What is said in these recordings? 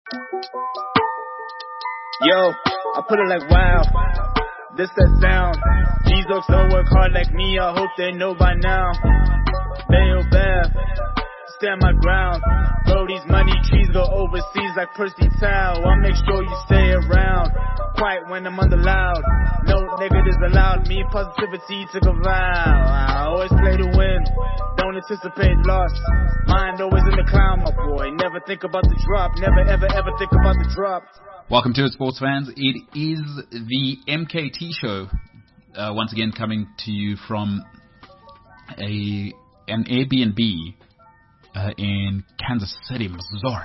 Yo, I put it like wow, this that sound. These folks don't work hard like me, I hope they know by now. Bail bad, stand my ground. Bro, these money trees go overseas like Percy Tau. I make sure you stay around, quiet when I'm under loud. No negatives allowed, me positivity took a vow. I always play to win, don't anticipate loss. Mind always in the cloud, my boy. Never think about the drop, never ever ever think about the drop. Welcome to it, sports fans. It is the MKT show, once again coming to you from an Airbnb in Kansas City, Missouri.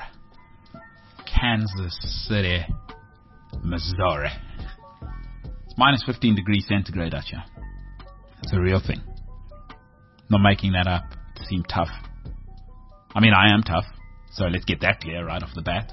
Kansas City, Missouri. It's minus 15 degrees centigrade out here. It's a real thing. Not making that up to seem tough. I mean, I am tough, so let's get that clear right off the bat.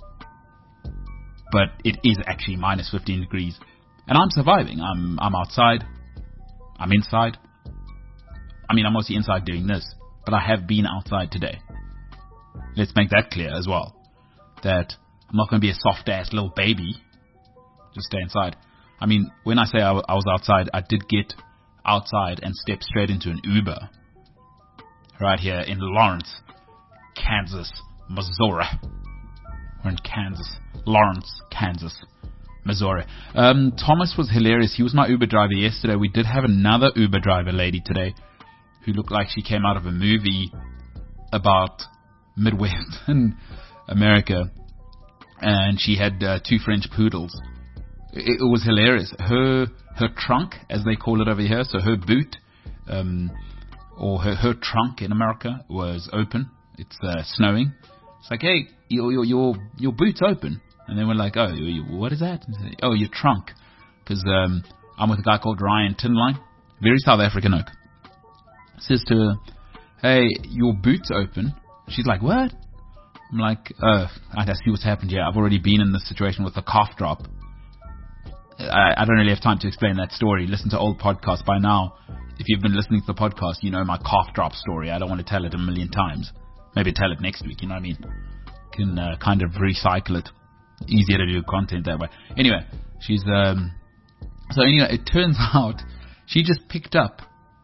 But it is actually minus 15 degrees. And I'm surviving. I'm outside. I'm inside. I mean, I'm mostly inside doing this. But I have been outside today. Let's make that clear as well. That I'm not going to be a soft-ass little baby. Just stay inside. I mean, when I say I was outside, I did get outside and step straight into an Uber. Right here in Lawrence, Kansas, Missouri. We're in Kansas. Lawrence, Kansas, Missouri. Thomas was hilarious. He was my Uber driver yesterday. We did have another Uber driver lady today who looked like she came out of a movie about Midwestern America. And she had two French poodles. It was hilarious. Her trunk, as they call it over here, so her boot, or her trunk in America was open. It's snowing. It's like, hey, your boot's open. And then we're like, oh, what is that? Oh, your trunk. Because I'm with a guy called Ryan Tinline, very South African oak. Says to her, hey, your boot's open. She's like, what? I'm like, I see what's happened here. I've already been in this situation with a calf drop. I don't really have time to explain that story. Listen to old podcasts by now. If you've been listening to the podcast, you know my calf drop story. I don't want to tell it a million times. Maybe tell it next week, you know what I mean? Can kind of recycle it. Easier to do content that way. Anyway, she's so anyway, it turns out she just picked up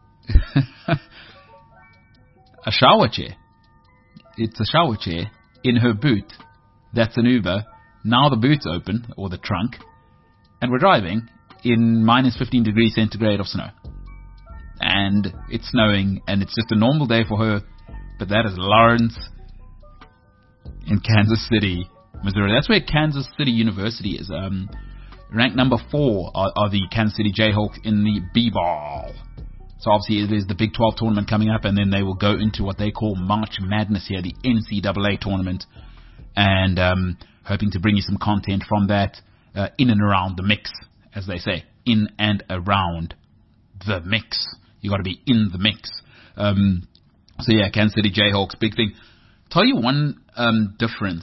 a shower chair. It's a shower chair in her boot. That's an Uber. Now the boot's open, or the trunk, and we're driving in minus 15 degrees centigrade of snow. And it's snowing, and it's just a normal day for her. But that is Lawrence in Kansas City, Missouri. That's where Kansas City University is. Ranked number 4 are the Kansas City Jayhawks in the B-Ball. So obviously there's the Big 12 tournament coming up, and then they will go into what they call March Madness here, the NCAA tournament. And hoping to bring you some content from that in and around the mix, as they say. In and around the mix. You got to be in the mix. So yeah, Kansas City Jayhawks, big thing. Tell you one difference.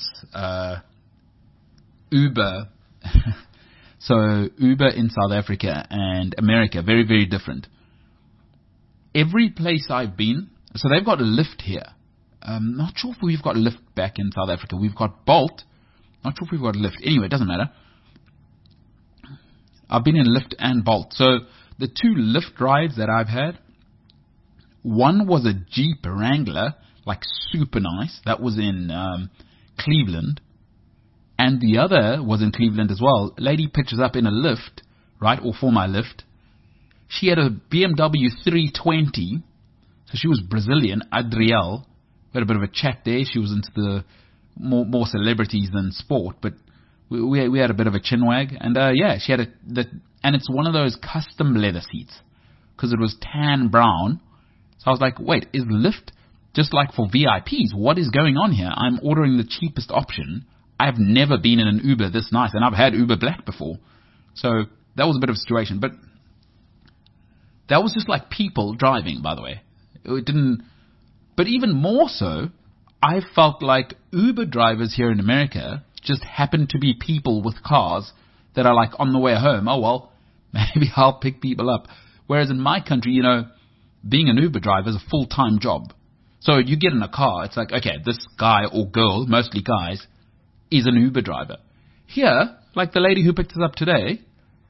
Uber. So Uber in South Africa and America, very, very different. Every place I've been, so they've got a Lyft here. Not sure if we've got a Lyft back in South Africa. We've got Bolt. Not sure if we've got a Lyft. Anyway, it doesn't matter. I've been in Lyft and Bolt. So the two Lyft rides that I've had, one was a Jeep Wrangler, like super nice. That was in Cleveland. And the other was in Cleveland as well. Lady pitches up in a Lyft, right, or for my Lyft. She had a BMW 320. So she was Brazilian, Adrielle. We had a bit of a chat there. She was into the more celebrities than sport, but we had a bit of a chinwag. And yeah, she had and it's one of those custom leather seats because it was tan brown. So I was like, wait, is Lyft just like for VIPs? What is going on here? I'm ordering the cheapest option. I've never been in an Uber this nice, and I've had Uber Black before. So that was a bit of a situation. But that was just like people driving, by the way. It didn't. But even more so, I felt like Uber drivers here in America just happen to be people with cars that are like on the way home. Oh, well, maybe I'll pick people up. Whereas in my country, you know, being an Uber driver is a full-time job. So you get in a car, it's like, okay, this guy or girl, mostly guys, is an Uber driver. Here, like the lady who picked us up today,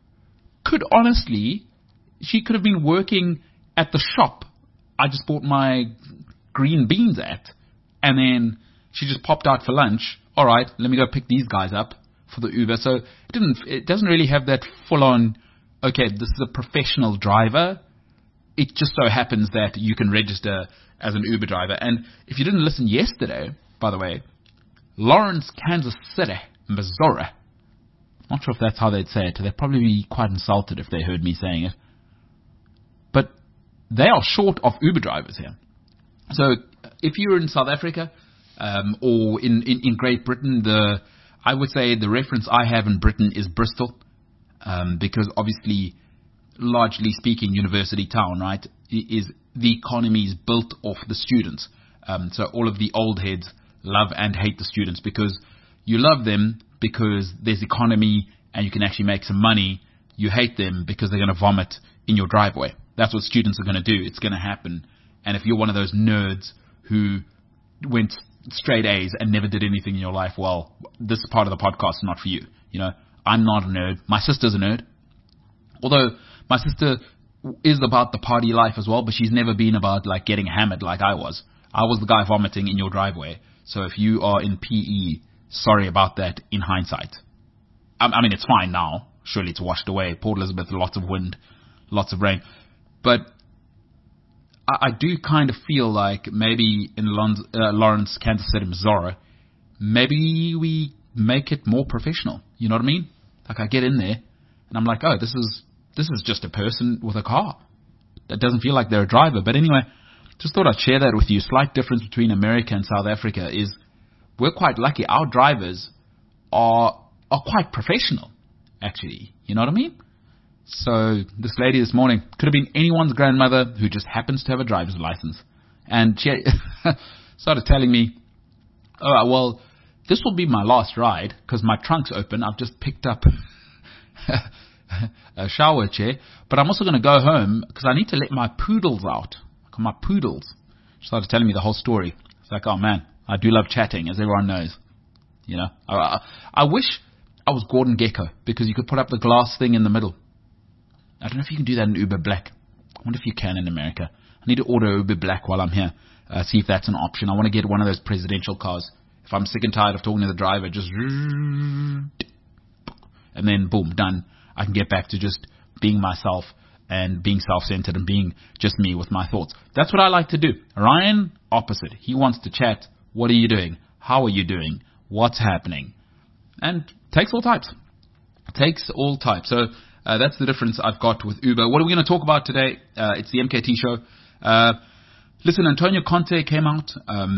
she could have been working at the shop I just bought my green beans at, and then she just popped out for lunch. All right, let me go pick these guys up for the Uber. So it doesn't really have that full-on, okay, this is a professional driver. It just so happens that you can register as an Uber driver. And if you didn't listen yesterday, by the way, Lawrence, Kansas City, Missouri. Not sure if that's how they'd say it. They'd probably be quite insulted if they heard me saying it. But they are short of Uber drivers here. So if you're in South Africa or in Great Britain, I would say the reference I have in Britain is Bristol, because obviously, largely speaking, university town, right, is the economy is built off the students. So all of the old heads love and hate the students because you love them because there's economy and you can actually make some money. You hate them because they're going to vomit in your driveway. That's what students are going to do. It's going to happen. And if you're one of those nerds who went straight A's and never did anything in your life, well, this part of the podcast is not for you. You know, I'm not a nerd. My sister's a nerd. Although my sister is about the party life as well, but she's never been about like getting hammered like I was. I was the guy vomiting in your driveway. So if you are in PE, sorry about that in hindsight. I mean, it's fine now. Surely it's washed away. Port Elizabeth, lots of wind, lots of rain. But I do kind of feel like maybe in Lawrence, Kansas City, Missouri, maybe we make it more professional. You know what I mean? Like I get in there and I'm like, oh, this is just a person with a car. That doesn't feel like they're a driver. But anyway, just thought I'd share that with you. Slight difference between America and South Africa is we're quite lucky. Our drivers are quite professional, actually. You know what I mean? So this lady this morning could have been anyone's grandmother who just happens to have a driver's license. And she started telling me, oh, well, this will be my last ride because my trunk's open. I've just picked up a shower chair, but I'm also going to go home because I need to let my poodles out. My poodles. She started telling me the whole story. It's like, oh man, I do love chatting, as everyone knows. You know, I wish I was Gordon Gekko because you could put up the glass thing in the middle. I don't know if you can do that in Uber Black. I wonder if you can in America. I need to order Uber Black while I'm here. See if that's an option. I want to get one of those presidential cars. If I'm sick and tired of talking to the driver, just and then boom, done. I can get back to just being myself and being self-centered and being just me with my thoughts. That's what I like to do. Ryan, opposite. He wants to chat. What are you doing? How are you doing? What's happening? And takes all types. Takes all types. So that's the difference I've got with Uber. What are we going to talk about today? It's the MKT show. Listen, Antonio Conte came out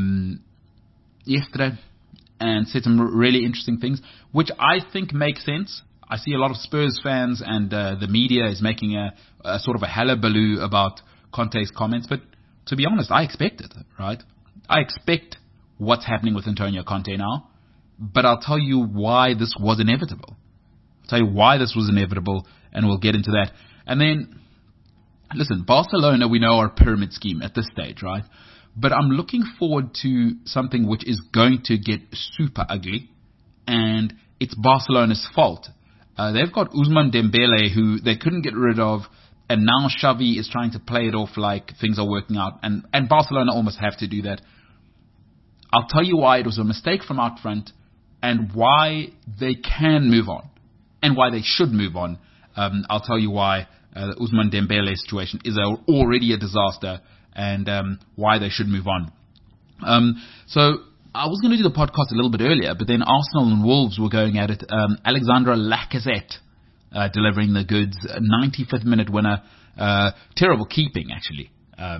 yesterday and said some really interesting things, which I think make sense. I see a lot of Spurs fans and the media is making a sort of a hullabaloo about Conte's comments. But to be honest, I expect it, right? I expect what's happening with Antonio Conte now. But I'll tell you why this was inevitable. I'll tell you why this was inevitable, and we'll get into that. And then, listen, Barcelona, we know, are a pyramid scheme at this stage, right? But I'm looking forward to something which is going to get super ugly, and it's Barcelona's fault. They've got Ousmane Dembele, who they couldn't get rid of, and now Xavi is trying to play it off like things are working out, and Barcelona almost have to do that. I'll tell you why it was a mistake from out front, and why they can move on, and why they should move on. I'll tell you why the Ousmane Dembele situation is already a disaster, and why they should move on. So I was going to do the podcast a little bit earlier, but then Arsenal and Wolves were going at it. Alexandre Lacazette delivering the goods, 95th minute winner. Terrible keeping, actually.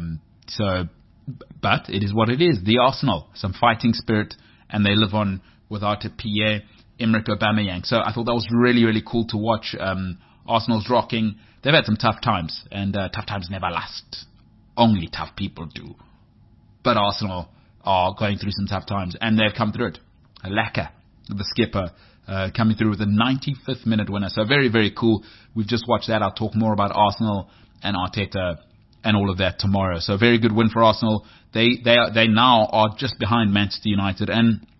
But it is what it is. The Arsenal, some fighting spirit, and they live on without a Pierre-Emerick Aubameyang. So I thought that was really, really cool to watch. Arsenal's rocking. They've had some tough times, and tough times never last. Only tough people do. But Arsenal are going through some tough times, and they've come through it. Laka, the skipper, coming through with a 95th minute winner. So very, very cool. We've just watched that. I'll talk more about Arsenal and Arteta and all of that tomorrow. So very good win for Arsenal. They now are just behind Manchester United, and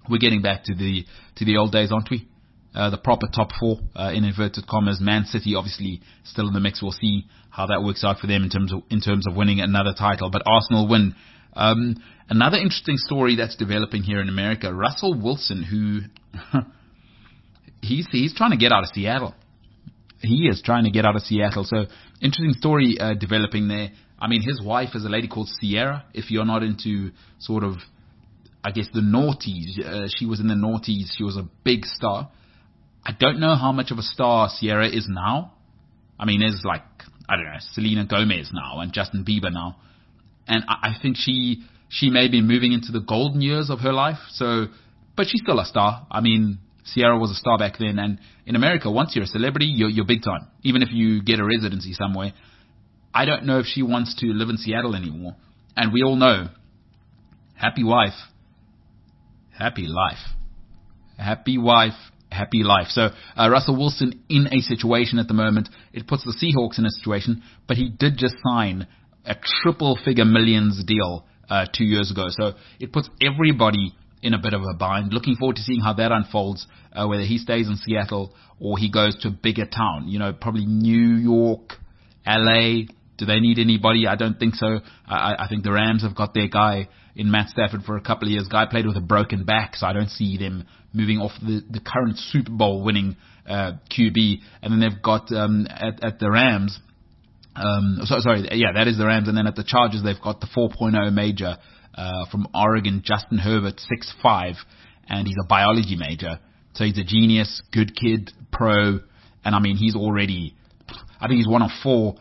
we're getting back to the old days, aren't we? The proper top four, in inverted commas. Man City obviously still in the mix. We'll see how that works out for them in terms of winning another title. But Arsenal win. Another interesting story that's developing here in America. Russell Wilson, who he's trying to get out of Seattle. He is trying to get out of Seattle. So interesting story developing there. I mean, his wife is a lady called Sierra. If you're not into sort of, I guess, the noughties, she was in the noughties. She was a big star. I don't know how much of a star Sierra is now. I mean, there's like, I don't know, Selena Gomez now and Justin Bieber now. And I think she may be moving into the golden years of her life. So, but she's still a star. I mean, Sierra was a star back then. And in America, once you're a celebrity, you're big time. Even if you get a residency somewhere. I don't know if she wants to live in Seattle anymore. And we all know, happy wife, happy life. Happy wife, happy life. So Russell Wilson in a situation at the moment. It puts the Seahawks in a situation, but he did just sign a triple-figure millions deal 2 years ago. So it puts everybody in a bit of a bind. Looking forward to seeing how that unfolds, whether he stays in Seattle or he goes to a bigger town. You know, probably New York, LA. Do they need anybody? I don't think so. I think the Rams have got their guy in Matt Stafford for a couple of years. Guy played with a broken back, so I don't see them moving off the current Super Bowl winning QB. And then they've got at the Rams, that is the Rams. And then at the Chargers, they've got the 4.0 major from Oregon, Justin Herbert, 6'5", and he's a biology major. So he's a genius, good kid, pro, and I mean, he's already, I think he's one of 4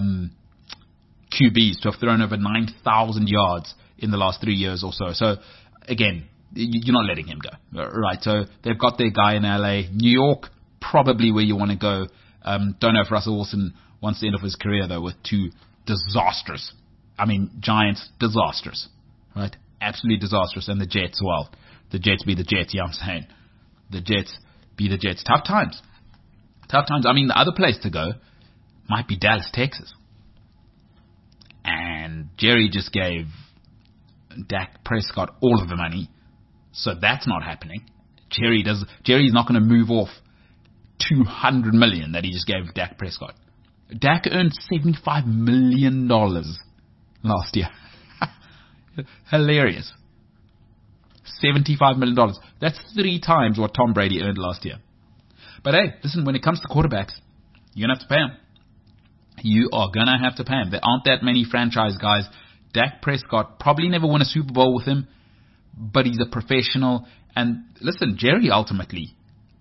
QBs to have thrown over 9,000 yards in the last 3 years or so. So, again, you're not letting him go, right? So they've got their guy in LA. New York, probably where you want to go. Don't know if Russell Wilson wants the end of his career, though, with 2 disastrous, I mean, Giants, disastrous, right? Absolutely disastrous. And the Jets, well, the Jets be the Jets, I'm saying. The Jets be the Jets. Tough times. I mean, the other place to go might be Dallas, Texas. And Jerry just gave Dak Prescott all of the money, so that's not happening. Jerry's not going to move off $200 million that he just gave Dak Prescott. Dak earned $75 million last year. Hilarious. $75 million. That's 3 times what Tom Brady earned last year. But hey, listen, when it comes to quarterbacks, you're going to have to pay them. You are going to have to pay him. There aren't that many franchise guys. Dak Prescott probably never won a Super Bowl with him, but he's a professional. And listen, Jerry ultimately,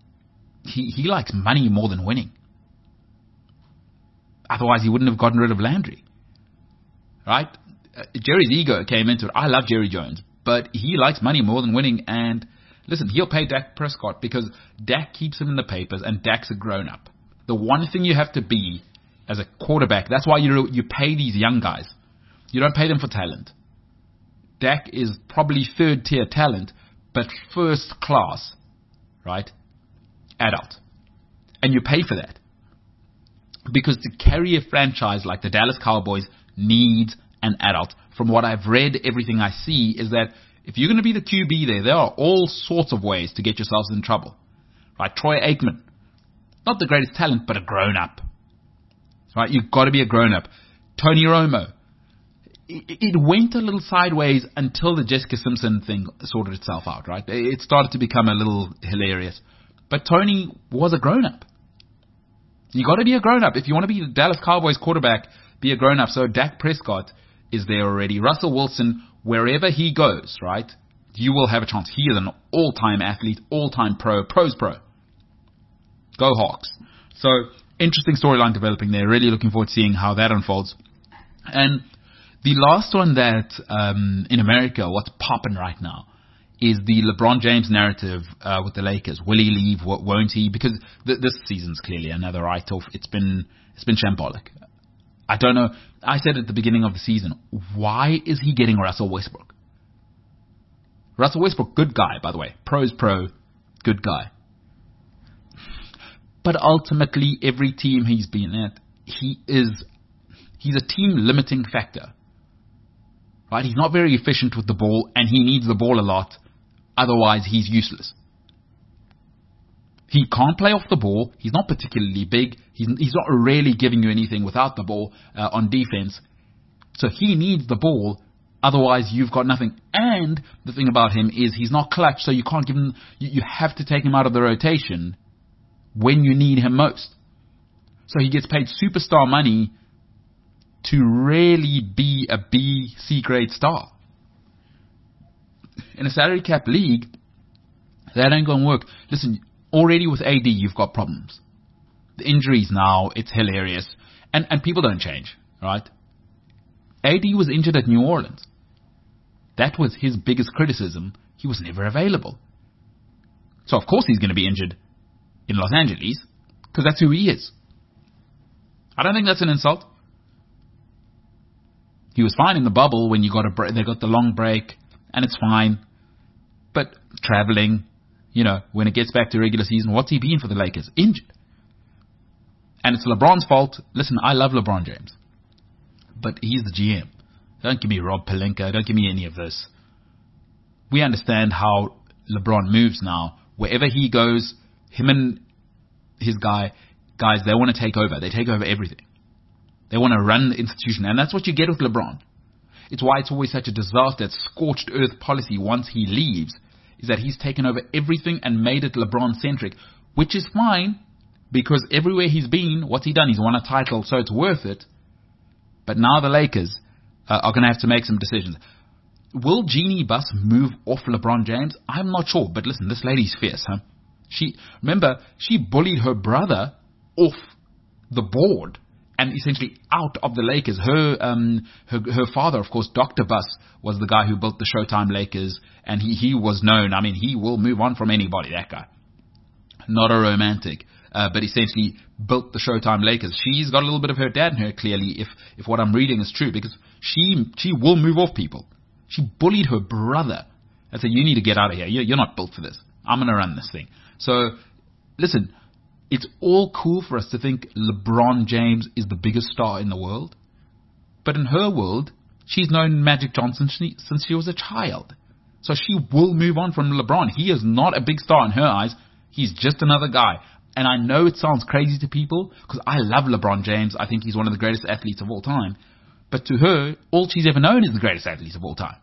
he likes money more than winning. Otherwise, he wouldn't have gotten rid of Landry. Right? Jerry's ego came into it. I love Jerry Jones, but he likes money more than winning. And listen, he'll pay Dak Prescott because Dak keeps him in the papers and Dak's a grown-up. The one thing you have to be as a quarterback, that's why you pay these young guys. You don't pay them for talent. Dak is probably 3rd-tier talent, but first class, right? Adult. And you pay for that. Because to carry a franchise like the Dallas Cowboys needs an adult. From what I've read, everything I see is that if you're going to be the QB there are all sorts of ways to get yourselves in trouble. Right? Troy Aikman. Not the greatest talent, but a grown-up. Right? You've got to be a grown-up. Tony Romo. It went a little sideways until the Jessica Simpson thing sorted itself out, right? It started to become a little hilarious. But Tony was a grown-up. You got to be a grown-up. If you want to be the Dallas Cowboys quarterback, be a grown-up. So Dak Prescott is there already. Russell Wilson, wherever he goes, right, you will have a chance. He is an all-time athlete, all-time pro, pro's pro. Go Hawks. So interesting storyline developing there. Really looking forward to seeing how that unfolds. And the last one that in America, what's popping right now, is the LeBron James narrative with the Lakers. Will he leave? Won't he? Because this season's clearly another write-off. It's been shambolic. I don't know. I said at the beginning of the season, why is he getting Russell Westbrook? Russell Westbrook, good guy, by the way. Pro's pro, good guy. But ultimately, every team he's been at, he's a team limiting factor. Right? He's not very efficient with the ball, and he needs the ball a lot. Otherwise, he's useless. He can't play off the ball. He's not particularly big. He's not really giving you anything without the ball on defense. So he needs the ball. Otherwise, you've got nothing. And the thing about him is he's not clutch, so you can't give him. You have to take him out of the rotation when you need him most. So he gets paid superstar money to really be a B, C grade star. In a salary cap league, that ain't going to work. Listen, already with AD, you've got problems. The injuries now, it's hilarious. And people don't change, right? AD was injured at New Orleans. That was his biggest criticism. He was never available. So, of course, he's going to be injured in Los Angeles because that's who he is. I don't think that's an insult. He was fine in the bubble when you got they got the long break, and it's fine. But traveling, when it gets back to regular season, what's he been for the Lakers? Injured. And it's LeBron's fault. Listen, I love LeBron James, but he's the GM. Don't give me Rob Pelinka. Don't give me any of this. We understand how LeBron moves now. Wherever he goes, him and his guys, they want to take over. They take over everything. They want to run the institution. And that's what you get with LeBron. It's why it's always such a disaster. That scorched earth policy once he leaves is that he's taken over everything and made it LeBron-centric, which is fine because everywhere he's been, what's he done? He's won a title, so it's worth it. But now the Lakers are going to have to make some decisions. Will Jeannie Buss move off LeBron James? I'm not sure. But listen, this lady's fierce, huh? She bullied her brother off the board and essentially out of the Lakers. Her father, of course, Dr. Buss, was the guy who built the Showtime Lakers, and he was known. I mean, he will move on from anybody, that guy. Not a romantic, but essentially built the Showtime Lakers. She's got a little bit of her dad in her, clearly, if what I'm reading is true, because she will move off people. She bullied her brother. I said, you need to get out of here. You're not built for this. I'm going to run this thing. So, listen, it's all cool for us to think LeBron James is the biggest star in the world. But in her world, she's known Magic Johnson since she was a child. So she will move on from LeBron. He is not a big star in her eyes. He's just another guy. And I know it sounds crazy to people because I love LeBron James. I think he's one of the greatest athletes of all time. But to her, all she's ever known is the greatest athlete of all time.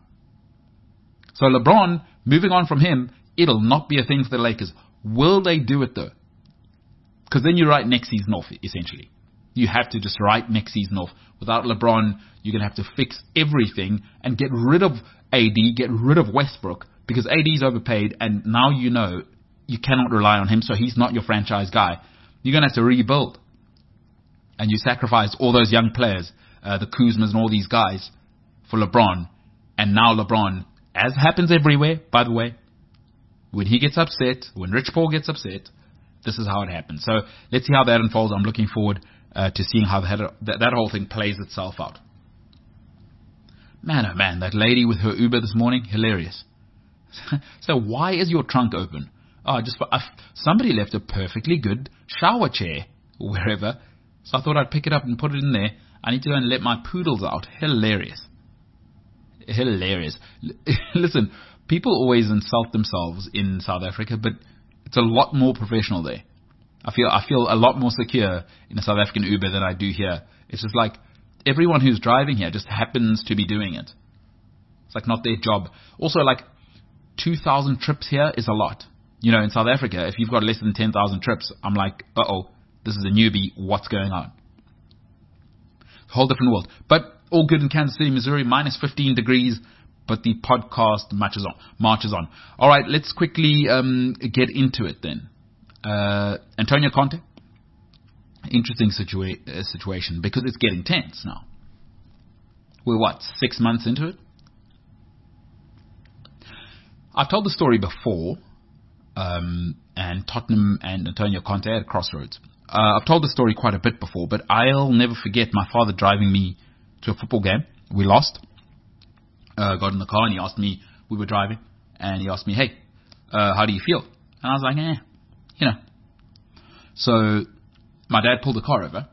So LeBron, moving on from him, it'll not be a thing for the Lakers. Will they do it though? Because then you write next season off, essentially. You have to just write next season off. Without LeBron, you're going to have to fix everything and get rid of AD, get rid of Westbrook, because AD's overpaid, and now you know you cannot rely on him, so he's not your franchise guy. You're going to have to rebuild. And you sacrifice all those young players, the Kuzmas and all these guys, for LeBron. And now LeBron, as happens everywhere, by the way, when he gets upset, when Rich Paul gets upset, this is how it happens. So let's see how that unfolds. I'm looking forward to seeing how that whole thing plays itself out. Man, oh man, that lady with her Uber this morning, hilarious. So why is your trunk open? Oh, somebody left a perfectly good shower chair wherever, so I thought I'd pick it up and put it in there. I need to go and let my poodles out. Hilarious. Listen, people always insult themselves in South Africa, but it's a lot more professional there. I feel a lot more secure in a South African Uber than I do here. It's just like everyone who's driving here just happens to be doing it. It's like not their job. Also, like 2,000 trips here is a lot. In South Africa, if you've got less than 10,000 trips, I'm like, this is a newbie. What's going on? A whole different world. But all good in Kansas City, Missouri, minus 15 degrees. But the podcast marches on. All right, let's quickly get into it then. Antonio Conte, interesting situation because it's getting tense now. We're 6 months into it? I've told the story before, and Tottenham and Antonio Conte at crossroads. I've told the story quite a bit before, but I'll never forget my father driving me to a football game. We lost. Got in the car and he asked me, we were driving, and he asked me, hey, how do you feel? And I was like, So my dad pulled the car over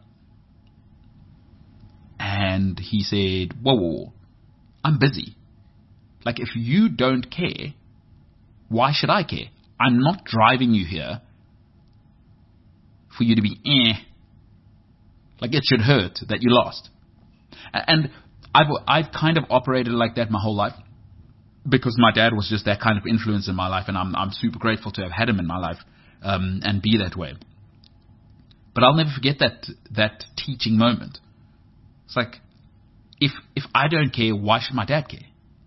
and he said, whoa, I'm busy. Like, if you don't care, Why should I care? I'm not driving you here for you to be like it should hurt that you lost. And I've kind of operated like that my whole life because my dad was just that kind of influence in my life, and I'm super grateful to have had him in my life and be that way. But I'll never forget that teaching moment. It's like, if I don't care, why should my dad care?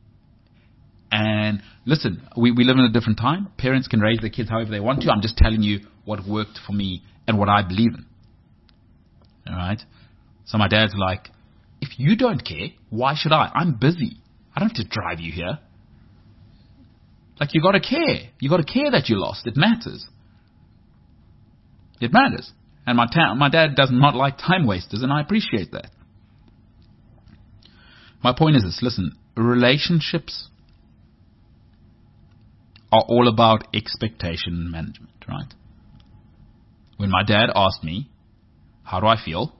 And listen, we live in a different time. Parents can raise their kids however they want to. I'm just telling you what worked for me and what I believe in. All right? So my dad's like, if you don't care, why should I? I'm busy. I don't have to drive you here. Like, you got to care. You got to care that you lost. It matters. It matters. And my dad does not like time wasters, and I appreciate that. My point is this. Listen, relationships are all about expectation management, right? When my dad asked me, how do I feel?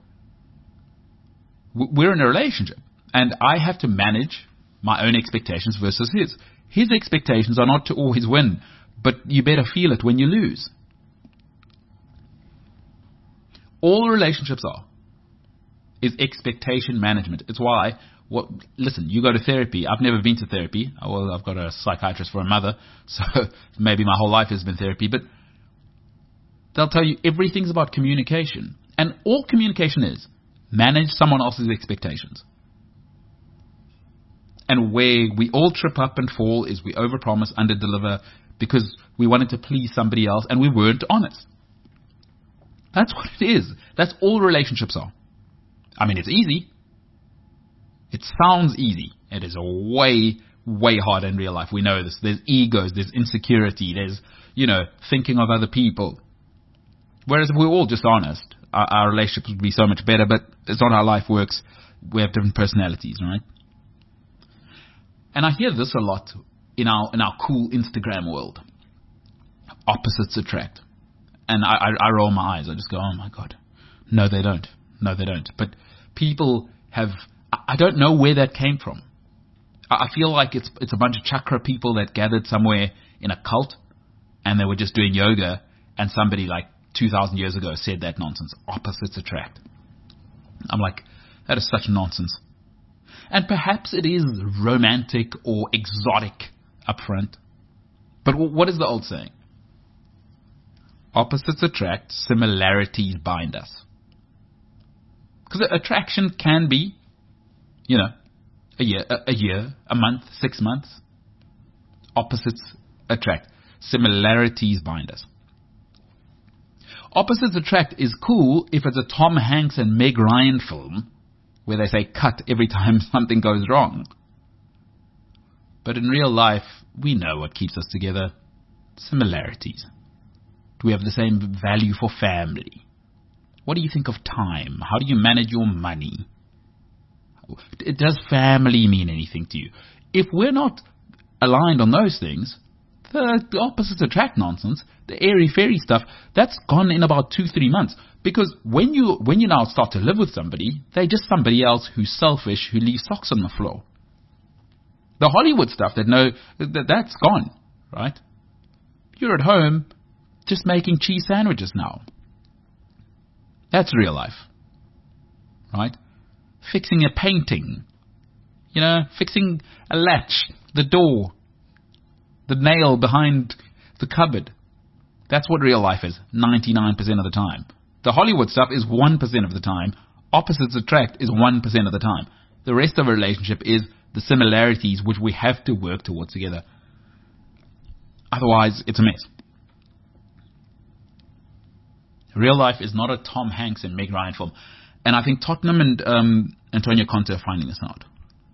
We're in a relationship, and I have to manage my own expectations versus his. His expectations are not to always win, but you better feel it when you lose. All relationships is expectation management. It's why, listen, you go to therapy. I've never been to therapy. Well, I've got a psychiatrist for a mother, so maybe my whole life has been therapy, but they'll tell you everything's about communication. And all communication is manage someone else's expectations. And where we all trip up and fall is we overpromise, underdeliver, because we wanted to please somebody else and we weren't honest. That's what it is. That's all relationships are. I mean, it's easy. It sounds easy. It is way, way harder in real life. We know this. There's egos, there's insecurity, there's, thinking of other people. Whereas if we're all just honest, our relationships would be so much better, but it's not how life works. We have different personalities, right? And I hear this a lot in our cool Instagram world. Opposites attract. And I roll my eyes. I just go, oh my God. No, they don't. No, they don't. But people I don't know where that came from. I feel like it's a bunch of chakra people that gathered somewhere in a cult and they were just doing yoga, and somebody like 2,000 years ago said that nonsense. Opposites attract. I'm like, that is such nonsense. And perhaps it is romantic or exotic up front. But what is the old saying? Opposites attract, similarities bind us. Because attraction can be, a year, a month, 6 months. Opposites attract, similarities bind us. Opposites attract is cool if it's a Tom Hanks and Meg Ryan film where they say cut every time something goes wrong. But in real life, we know what keeps us together. Similarities. Do we have the same value for family? What do you think of time? How do you manage your money? Does family mean anything to you? If we're not aligned on those things, the opposites attract nonsense, the airy-fairy stuff, that's gone in about 2-3 months. Because when you now start to live with somebody, they're just somebody else who's selfish, who leaves socks on the floor. The Hollywood stuff, that's gone, right? You're at home just making cheese sandwiches now. That's real life, right? Fixing a painting, fixing a latch, the door, the nail behind the cupboard. That's what real life is, 99% of the time. The Hollywood stuff is 1% of the time. Opposites attract is 1% of the time. The rest of a relationship is the similarities which we have to work towards together. Otherwise, it's a mess. Real life is not a Tom Hanks and Meg Ryan film. And I think Tottenham and Antonio Conte are finding this out.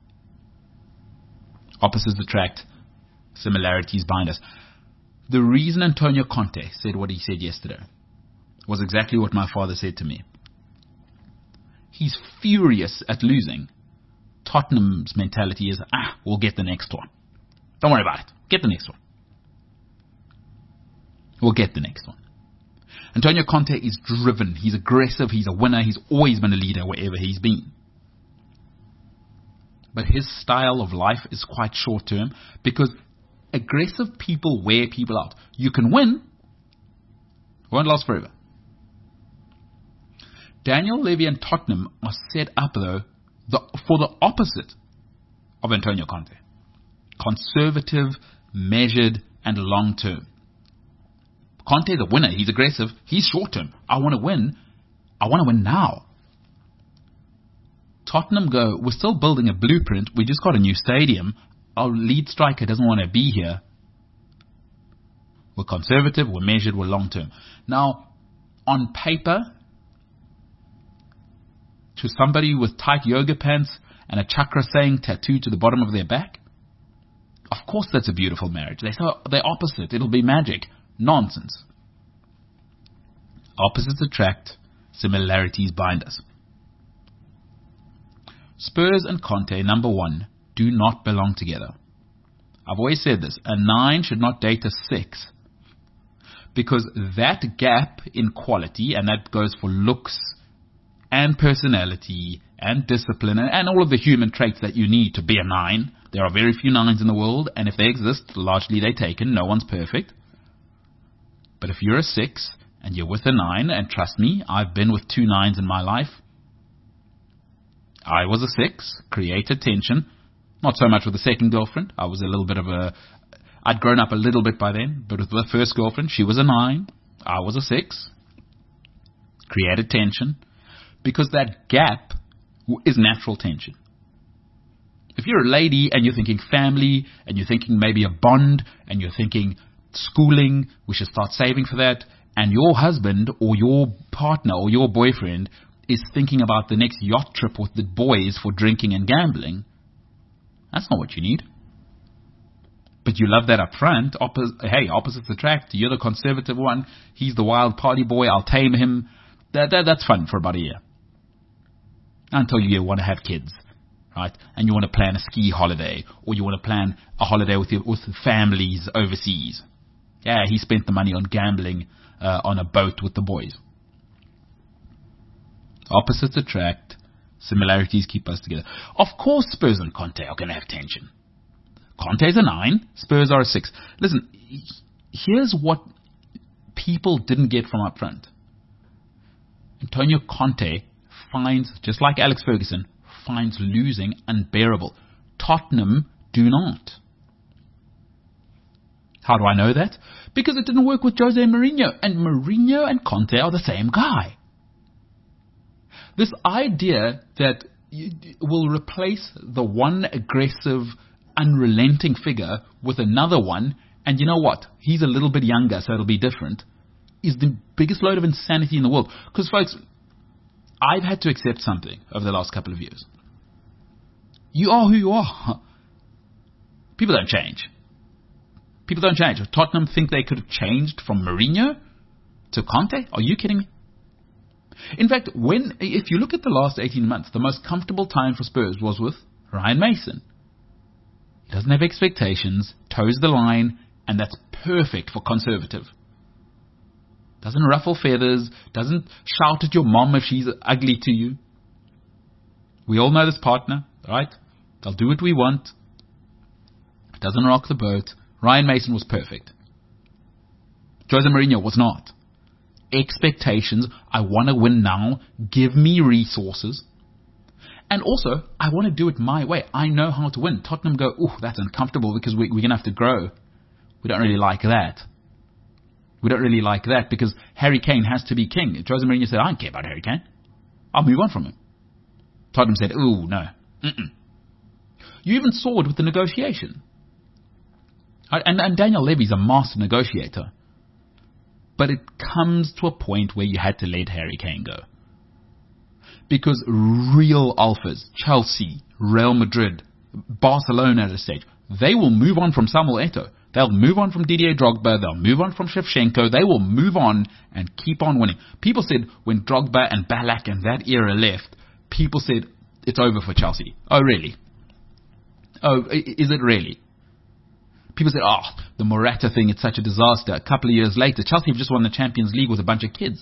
Opposites attract, similarities bind us. The reason Antonio Conte said what he said yesterday was exactly what my father said to me. He's furious at losing. Tottenham's mentality is, we'll get the next one. Don't worry about it. Get the next one. We'll get the next one. Antonio Conte is driven. He's aggressive. He's a winner. He's always been a leader wherever he's been. But his style of life is quite short term because Aggressive people wear people out. You can win, won't last forever. Daniel Levy and Tottenham are set up, though, for the opposite of Antonio Conte. Conservative, measured, and long-term. Conte's a winner. He's aggressive. He's short-term. I want to win. I want to win now. Tottenham go, we're still building a blueprint. We just got a new stadium. Our lead striker doesn't want to be here. We're conservative. We're measured. We're long-term. Now, on paper, to somebody with tight yoga pants and a chakra saying tattooed to the bottom of their back, of course that's a beautiful marriage. They're opposite. It'll be magic. Nonsense. Opposites attract, similarities bind us. Spurs and Conte, number one, do not belong together. I've always said this. A 9 should not date a 6. Because that gap in quality, and that goes for looks and personality and discipline and all of the human traits that you need to be a 9. There are very few 9s in the world, and if they exist, largely they're taken. No one's perfect. But if you're a 6 and you're with a 9, and trust me, I've been with 2 9s in my life. I was a 6, created tension. Not so much with the second girlfriend. I was a little bit of I'd grown up a little bit by then, but with the first girlfriend, she was a 9. I was a 6. Created tension. Because that gap is natural tension. If you're a lady and you're thinking family, and you're thinking maybe a bond, and you're thinking schooling, we should start saving for that, and your husband or your partner or your boyfriend is thinking about the next yacht trip with the boys for drinking and gambling, that's not what you need. But you love that up front. Hey, opposites attract. You're the conservative one. He's the wild party boy. I'll tame him. That's fun for about a year. Until you want to have kids, right? And you want to plan a ski holiday, or you want to plan a holiday with families overseas. Yeah, he spent the money on gambling on a boat with the boys. Opposites attract. Similarities keep us together. Of course, Spurs and Conte are going to have tension. Conte's a 9. Spurs are a 6. Listen, here's what people didn't get from up front. Antonio Conte finds, just like Alex Ferguson, finds losing unbearable. Tottenham do not. How do I know that? Because it didn't work with Jose Mourinho. And Mourinho and Conte are the same guy. This idea that will replace the one aggressive, unrelenting figure with another one, and you know what? He's a little bit younger, so it'll be different, is the biggest load of insanity in the world. Because, folks, I've had to accept something over the last couple of years. You are who you are. People don't change. People don't change. Tottenham think they could have changed from Mourinho to Conte? Are you kidding me? In fact, if you look at the last 18 months, the most comfortable time for Spurs was with Ryan Mason. He doesn't have expectations, toes the line, and that's perfect for conservative. Doesn't ruffle feathers, doesn't shout at your mom if she's ugly to you. We all know this partner, right? They'll do what we want. Doesn't rock the boat. Ryan Mason was perfect. Jose Mourinho was not. Expectations, I want to win now, give me resources. And also, I want to do it my way. I know how to win. Tottenham go, ooh, that's uncomfortable because we're going to have to grow. We don't really like that. We don't really like that because Harry Kane has to be king. Jose Mourinho said, I don't care about Harry Kane. I'll move on from him. Tottenham said, ooh, no. You even saw it with the negotiation. And Daniel Levy's a master negotiator. But it comes to a point where you had to let Harry Kane go. Because real alphas, Chelsea, Real Madrid, Barcelona at a stage, they will move on from Samuel Eto'o. They'll move on from Didier Drogba. They'll move on from Shevchenko. They will move on and keep on winning. People said when Drogba and Ballack and that era left, people said it's over for Chelsea. Oh, really? Oh, is it really? People said, the Morata thing, it's such a disaster. A couple of years later, Chelsea have just won the Champions League with a bunch of kids.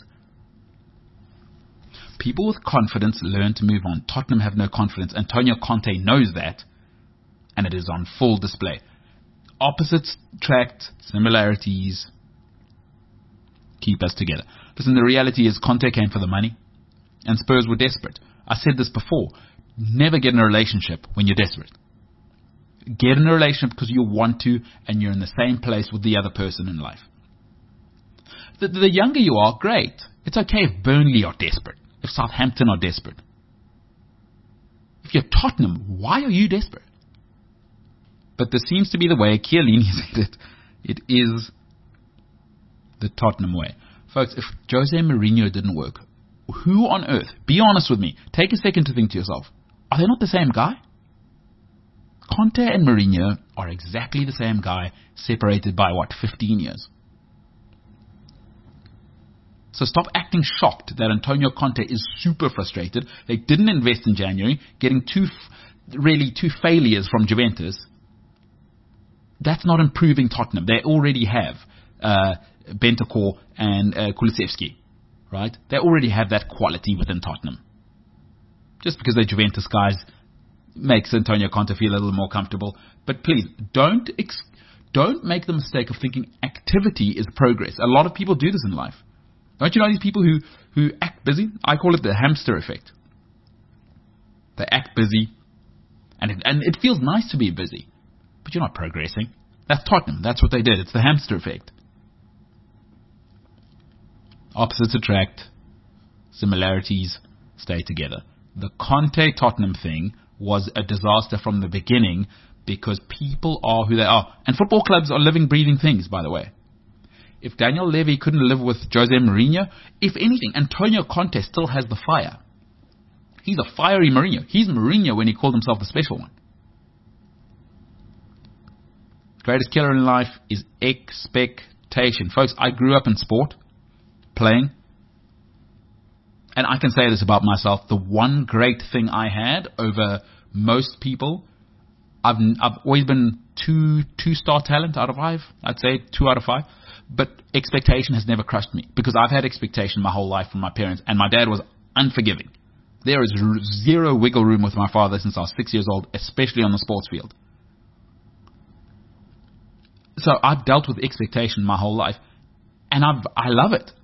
People with confidence learn to move on. Tottenham have no confidence. Antonio Conte knows that, and it is on full display. Opposites attract, similarities keep us together. Listen, the reality is Conte came for the money and Spurs were desperate. I said this before. Never get in a relationship when you're desperate. Get in a relationship because you want to and you're in the same place with the other person in life. The younger you are, great. It's okay if Burnley are desperate, if Southampton are desperate. If you're Tottenham, why are you desperate? But this seems to be the way Chiellini said it. It is the Tottenham way. Folks, if Jose Mourinho didn't work, who on earth, be honest with me, take a second to think to yourself, are they not the same guy? Conte and Mourinho are exactly the same guy, separated by 15 years? So stop acting shocked that Antonio Conte is super frustrated. They didn't invest in January, getting two failures from Juventus. That's not improving Tottenham. They already have Bentancur and Kulusevski, right? They already have that quality within Tottenham. Just because they're Juventus guys makes Antonio Conte feel a little more comfortable. But please, don't make the mistake of thinking activity is progress. A lot of people do this in life. Don't you know these people who act busy? I call it the hamster effect. They act busy, and it feels nice to be busy, but you're not progressing. That's Tottenham. That's what they did. It's the hamster effect. Opposites attract, similarities stay together. The Conte-Tottenham thing was a disaster from the beginning because people are who they are. And football clubs are living, breathing things, by the way. If Daniel Levy couldn't live with Jose Mourinho, if anything, Antonio Conte still has the fire. He's a fiery Mourinho. He's Mourinho when he called himself the special one. Greatest killer in life is expectation. Folks, I grew up in sport, playing. And I can say this about myself. The one great thing I had over most people, I've always been two-star talent out of 5. I'd say 2 out of 5. But expectation has never crushed me because I've had expectation my whole life from my parents, and my dad was unforgiving. There is zero wiggle room with my father since I was 6 years old, especially on the sports field. So I've dealt with expectation my whole life, and I love it.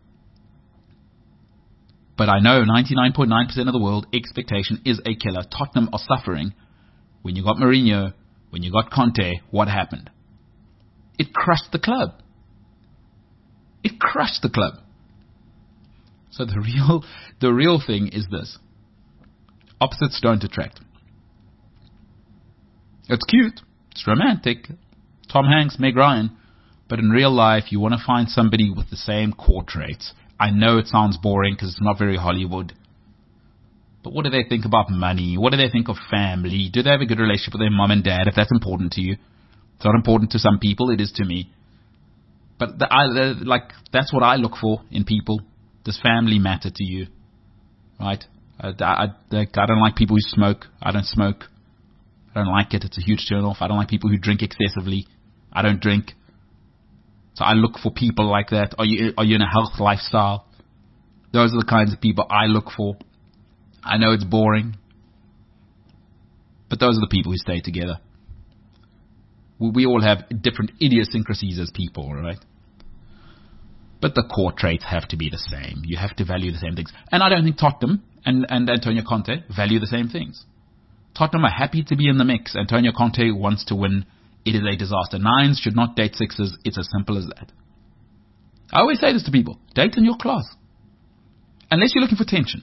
But I know 99.9% of the world, expectation is a killer. Tottenham are suffering. When you got Mourinho, when you got Conte, what happened? It crushed the club. It crushed the club. So the real thing is this. Opposites don't attract. It's cute. It's romantic. Tom Hanks, Meg Ryan. But in real life, you want to find somebody with the same core traits. I know it sounds boring because it's not very Hollywood. But what do they think about money? What do they think of family? Do they have a good relationship with their mom and dad, if that's important to you? It's not important to some people. It is to me. But that's what I look for in people. Does family matter to you? Right? I don't like people who smoke. I don't smoke. I don't like it. It's a huge turn off. I don't like people who drink excessively. I don't drink. So I look for people like that. Are you in a health lifestyle? Those are the kinds of people I look for. I know it's boring. But those are the people who stay together. We all have different idiosyncrasies as people, right? But the core traits have to be the same. You have to value the same things. And I don't think Tottenham and Antonio Conte value the same things. Tottenham are happy to be in the mix. Antonio Conte wants to win. It is a disaster. 9s should not date 6s. It's as simple as that. I always say this to people. Date in your class. Unless you're looking for tension.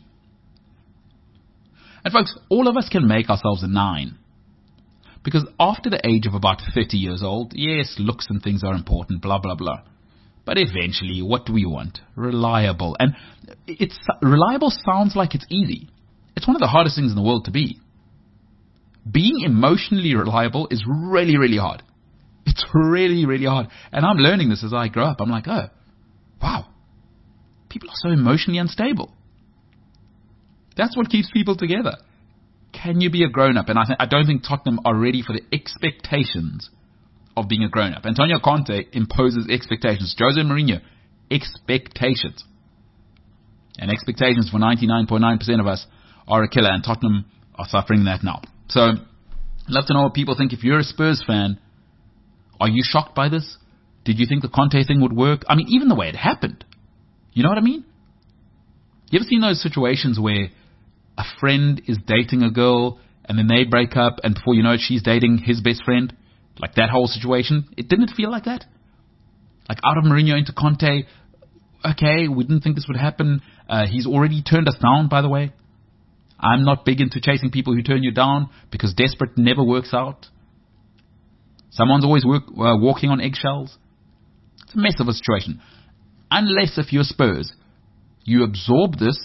And folks, all of us can make ourselves a 9. Because after the age of about 30 years old, yes, looks and things are important, blah, blah, blah. But eventually, what do we want? Reliable. And reliable sounds like it's easy. It's one of the hardest things in the world to be. Being emotionally reliable is really, really hard. It's really, really hard. And I'm learning this as I grow up. I'm like, oh, wow. People are so emotionally unstable. That's what keeps people together. Can you be a grown-up? And I don't think Tottenham are ready for the expectations of being a grown-up. Antonio Conte imposes expectations. Jose Mourinho, expectations. And expectations for 99.9% of us are a killer, and Tottenham are suffering that now. So, I'd love to know what people think. If you're a Spurs fan, Are you shocked by this? Did you think the Conte thing would work? I mean, even the way it happened. You know what I mean? You ever seen those situations where a friend is dating a girl and then they break up and before you know it, she's dating his best friend? Like that whole situation. It didn't feel like that. Like out of Mourinho into Conte. Okay, we didn't think this would happen. He's already turned us down, by the way. I'm not big into chasing people who turn you down because desperate never works out. Someone's always walking on eggshells. It's a mess of a situation. Unless if you're Spurs, you absorb this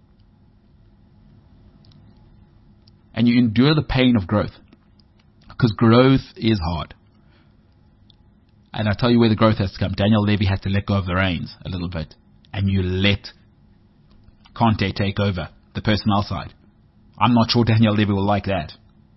and you endure the pain of growth. Because growth is hard. And I tell you where the growth has to come. Daniel Levy had to let go of the reins a little bit. And you let Conte take over the personnel side. I'm not sure Daniel Levy will like that.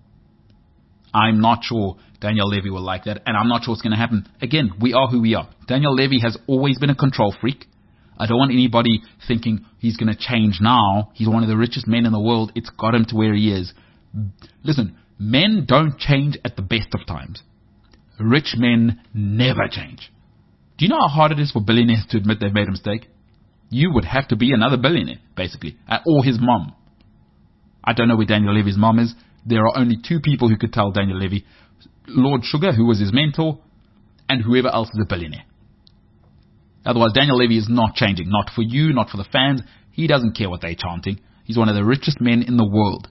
I'm not sure Daniel Levy will like that. And I'm not sure what's going to happen. Again, we are who we are. Daniel Levy has always been a control freak. I don't want anybody thinking he's going to change now. He's one of the richest men in the world. It's got him to where he is. Listen, men don't change at the best of times. Rich men never change. Do you know how hard it is for billionaires to admit they've made a mistake? You would have to be another billionaire, basically, or his mom. I don't know where Daniel Levy's mom is. There are only two people who could tell Daniel Levy. Lord Sugar, who was his mentor, and whoever else is a billionaire. Otherwise, Daniel Levy is not changing. Not for you, not for the fans. He doesn't care what they're chanting. He's one of the richest men in the world.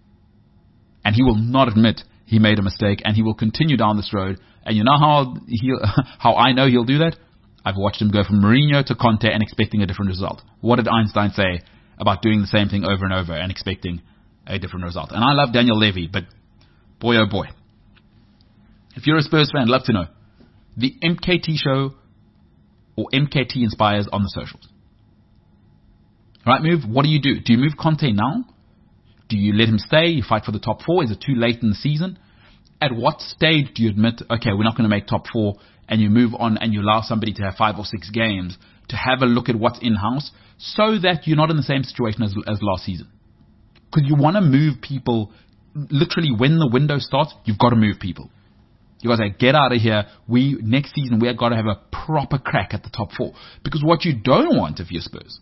And he will not admit he made a mistake, and he will continue down this road. And you know how I know he'll do that? I've watched him go from Mourinho to Conte and expecting a different result. What did Einstein say about doing the same thing over and over and expecting a different result? And I love Daniel Levy, but boy oh boy. If you're a Spurs fan, I'd love to know. The MKT show or MKT Inspires on the socials. Right move, what do? Do you move Conte now? Do you let him stay? You fight for the top four? Is it too late in the season? At what stage do you admit, okay, we're not going to make top four, and you move on and you allow somebody to have 5 or 6 games to have a look at what's in-house so that you're not in the same situation as last season? Because you want to move people, literally when the window starts, you've got to move people. You got to say, get out of here. Next season, we've got to have a proper crack at the top 4. Because what you don't want if you're Spurs,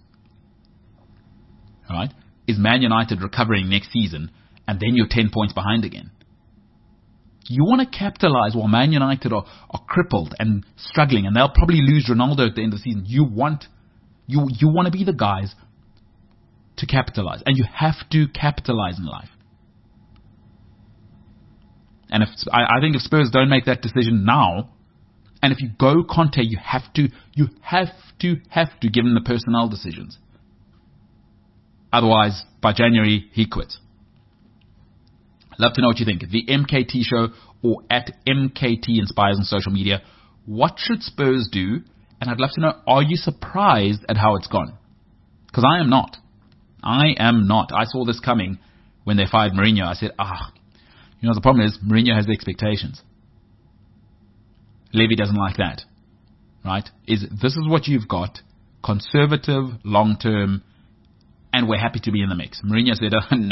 right, is Man United recovering next season and then you're 10 points behind again. You want to capitalize while Man United are crippled and struggling, and they'll probably lose Ronaldo at the end of the season. You want to be the guys to capitalize, and you have to capitalize in life. And I think if Spurs don't make that decision now, and if you go Conte, you have to give him the personnel decisions. Otherwise, by January, he quits. Love to know what you think. The MKT show or at MKT Inspires on social media. What should Spurs do? And I'd love to know, are you surprised at how it's gone? Because I am not. I saw this coming when they fired Mourinho. I said, the problem is Mourinho has the expectations. Levy doesn't like that. Right? This is what you've got. Conservative, long-term, and we're happy to be in the mix. Mourinho said,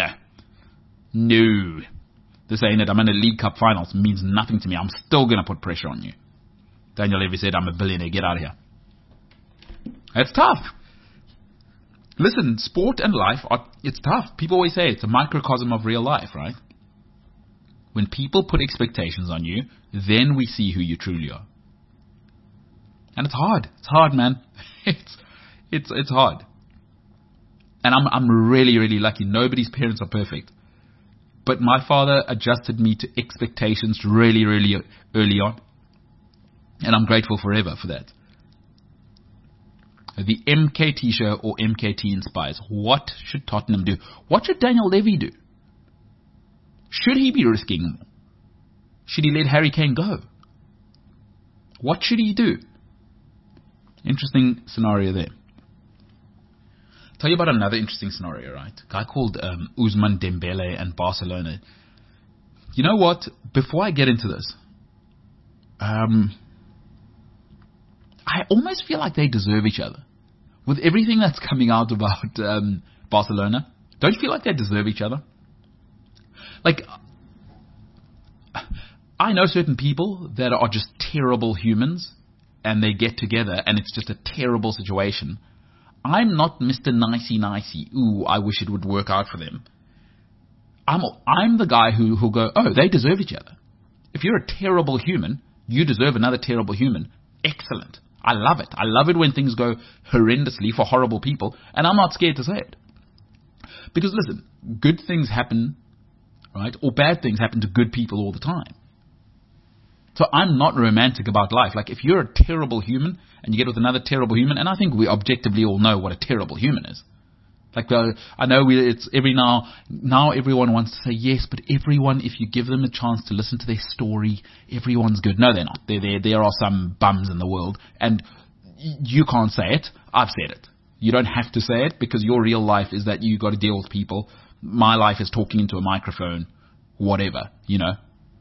no. This ain't it. I'm in the League Cup finals. It means nothing to me. I'm still going to put pressure on you. Daniel Levy said, I'm a billionaire. Get out of here. It's tough. Listen, sport and life, it's tough. People always say it's a microcosm of real life, right? When people put expectations on you, then we see who you truly are. And it's hard. It's hard, man. It's hard. And I'm really, really lucky. Nobody's parents are perfect. But my father adjusted me to expectations really, really early on. And I'm grateful forever for that. The MKT show or MKT Inspires. What should Tottenham do? What should Daniel Levy do? Should he be risking more? Should he let Harry Kane go? What should he do? Interesting scenario there. Tell you about another interesting scenario, right? A guy called Ousmane Dembele and Barcelona. You know what? Before I get into this, I almost feel like they deserve each other. With everything that's coming out about Barcelona, don't you feel like they deserve each other? Like, I know certain people that are just terrible humans and they get together and it's just a terrible situation, I'm not Mr. Nicey. Ooh, I wish it would work out for them. I'm the guy who'll go, oh, they deserve each other. If you're a terrible human, you deserve another terrible human. Excellent. I love it. I love it when things go horrendously for horrible people, and I'm not scared to say it. Because listen, good things happen, right? Or bad things happen to good people all the time. So I'm not romantic about life. Like, if you're a terrible human and you get with another terrible human, and I think we objectively all know what a terrible human is. Like, I know it's every now everyone wants to say, yes, but everyone, if you give them a chance to listen to their story, everyone's good. No, they're not. There are some bums in the world, and you can't say it. I've said it. You don't have to say it, because your real life is that you got to deal with people. My life is talking into a microphone, whatever, you know.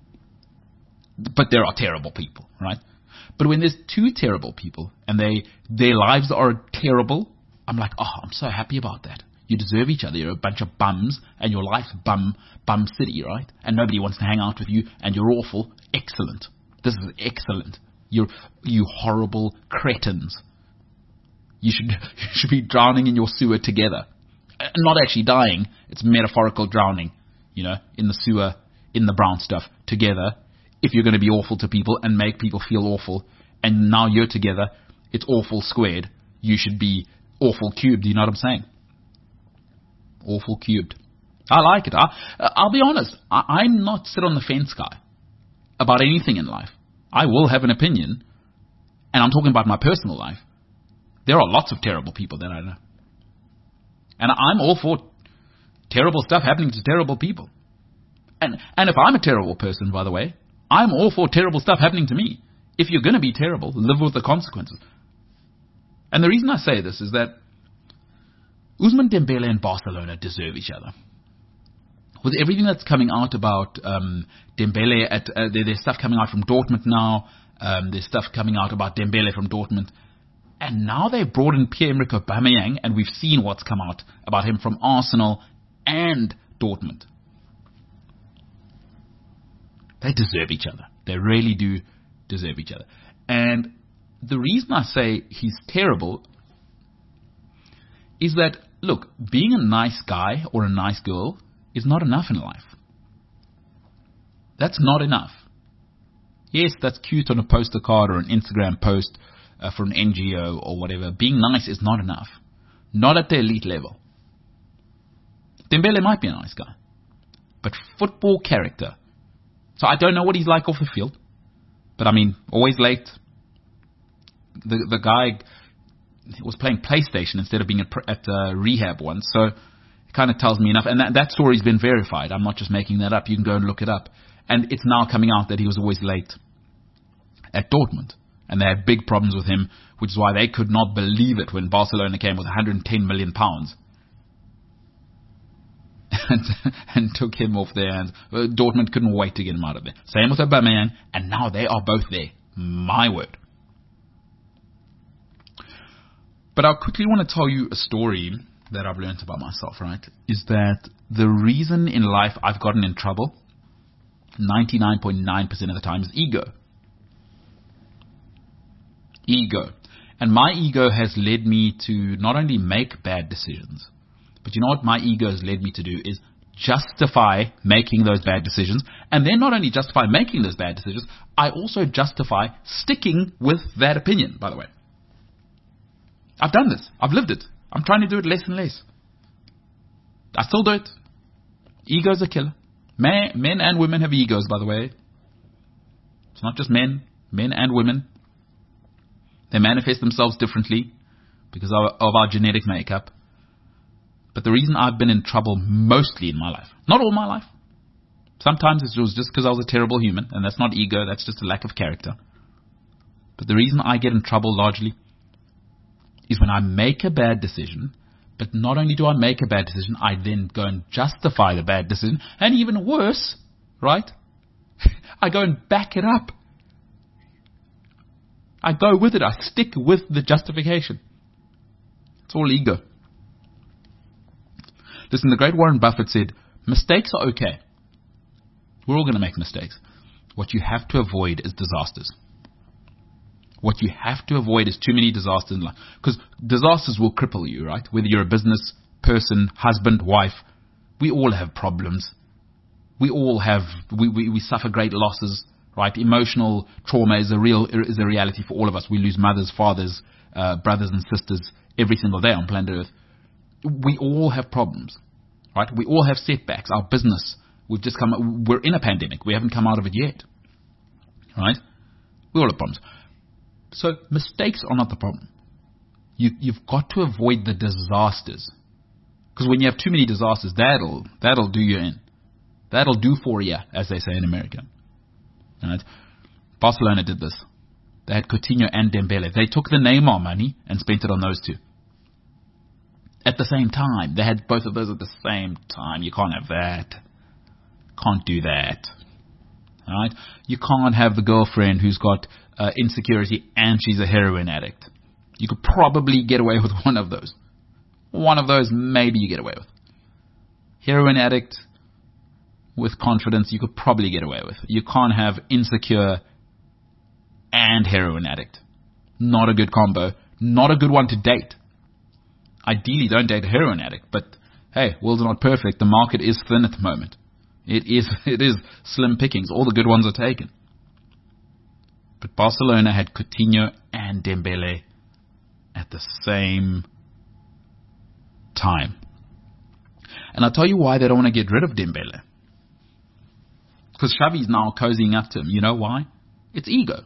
But there are terrible people, right? But when there's two terrible people and their lives are terrible, I'm like, oh, I'm so happy about that. You deserve each other. You're a bunch of bums, and your life's bum city, right? And nobody wants to hang out with you, and you're awful. Excellent. This is excellent. You horrible cretins. You should be drowning in your sewer together. Not actually dying. It's metaphorical drowning, you know, in the sewer, in the brown stuff, together. If you're going to be awful to people and make people feel awful, and now you're together, it's awful squared. You should be awful cubed. You know what I'm saying? Awful cubed. I like it. I'll be honest. I'm not sit on the fence guy about anything in life. I will have an opinion, and I'm talking about my personal life. There are lots of terrible people that I know. And I'm all for terrible stuff happening to terrible people. And if I'm a terrible person, by the way, I'm all for terrible stuff happening to me. If you're going to be terrible, live with the consequences. And the reason I say this is that Ousmane Dembele and Barcelona deserve each other. With everything that's coming out about Dembele, there's stuff coming out from Dortmund now. There's stuff coming out about Dembele from Dortmund. And now they've brought in Pierre-Emerick Aubameyang, and we've seen what's come out about him from Arsenal and Dortmund. They deserve each other. They really do deserve each other. And the reason I say he's terrible is that, look, being a nice guy or a nice girl is not enough in life. That's not enough. Yes, that's cute on a poster card or an Instagram post for an NGO or whatever. Being nice is not enough. Not at the elite level. Dembele might be a nice guy. But football character. So I don't know what he's like off the field. But I mean, always late. The guy was playing PlayStation instead of being at rehab once. So it kind of tells me enough. And that story's been verified. I'm not just making that up. You can go and look it up. And it's now coming out that he was always late at Dortmund. And they had big problems with him, which is why they could not believe it when Barcelona came with £110 million and took him off their hands. Dortmund couldn't wait to get him out of there. Same with Aubameyang, and now they are both there. My word. But I quickly want to tell you a story that I've learned about myself, right? Is that the reason in life I've gotten in trouble 99.9% of the time is ego. Ego. And my ego has led me to not only make bad decisions, but you know what my ego has led me to do is justify making those bad decisions. And then not only justify making those bad decisions, I also justify sticking with that opinion, by the way. I've done this. I've lived it. I'm trying to do it less and less. I still do it. Ego's a killer. Men and women have egos, by the way. It's not just men and women. They manifest themselves differently because of our genetic makeup. But the reason I've been in trouble mostly in my life, not all my life, sometimes it was just because I was a terrible human, and that's not ego, that's just a lack of character. But the reason I get in trouble largely is when I make a bad decision, but not only do I make a bad decision, I then go and justify the bad decision, and even worse, right, I go and back it up. I go with it. I stick with the justification. It's all ego. Listen, the great Warren Buffett said, mistakes are okay. We're all going to make mistakes. What you have to avoid is disasters. What you have to avoid is too many disasters in life. Because disasters will cripple you, right? Whether you're a business person, husband, wife, we all have problems. We all have, we suffer great losses, right? Emotional trauma is a reality for all of us. We lose mothers, fathers, brothers and sisters every single day on planet Earth. We all have problems, right? We all have setbacks. Our business, we're in a pandemic. We haven't come out of it yet, right? We all have problems. So mistakes are not the problem. You've got to avoid the disasters. Because when you have too many disasters, that'll do you in. That'll do for you, as they say in America. Right? Barcelona did this. They had Coutinho and Dembele. They took the Neymar money and spent it on those two. At the same time. They had both of those at the same time. You can't have that. Can't do that. Right? You can't have the girlfriend who's got insecurity and she's a heroin addict. You could probably get away with one of those. One of those maybe you get away with. Heroin addict with confidence you could probably get away with. You can't have insecure and heroin addict. Not a good combo. Not a good one to date. Ideally don't date a heroin addict, but hey, world's not perfect. The market is thin at the moment. It is slim pickings. All the good ones are taken. But Barcelona had Coutinho and Dembele at the same time. And I'll tell you why they don't want to get rid of Dembele. Because Xavi's now cozying up to him. You know why? It's ego.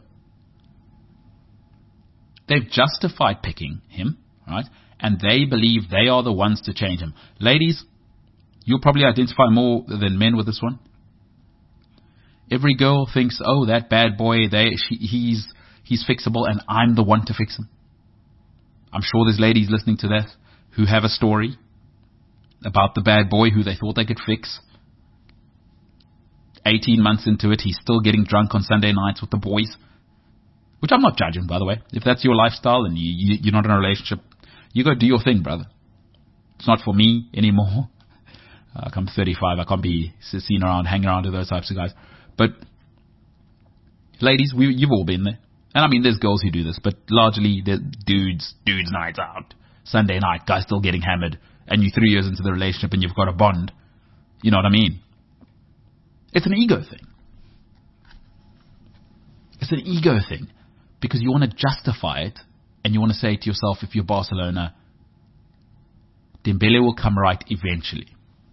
They've justified picking him, right? And they believe they are the ones to change him. Ladies, you'll probably identify more than men with this one. Every girl thinks, oh, that bad boy, he's fixable and I'm the one to fix him. I'm sure there's ladies listening to that who have a story about the bad boy who they thought they could fix. 18 months into it, he's still getting drunk on Sunday nights with the boys. Which I'm not judging, by the way. If that's your lifestyle and you're not in a relationship, you go do your thing, brother. It's not for me anymore. I'm 35. I can't be seen around, hanging around with those types of guys. But ladies, you've all been there. And I mean, there's girls who do this, but largely the dudes nights out. Sunday night, guys still getting hammered, and you're 3 years into the relationship and you've got a bond. You know what I mean? It's an ego thing. It's an ego thing. Because you want to justify it, and you want to say to yourself, if you're Barcelona, Dembele will come right eventually.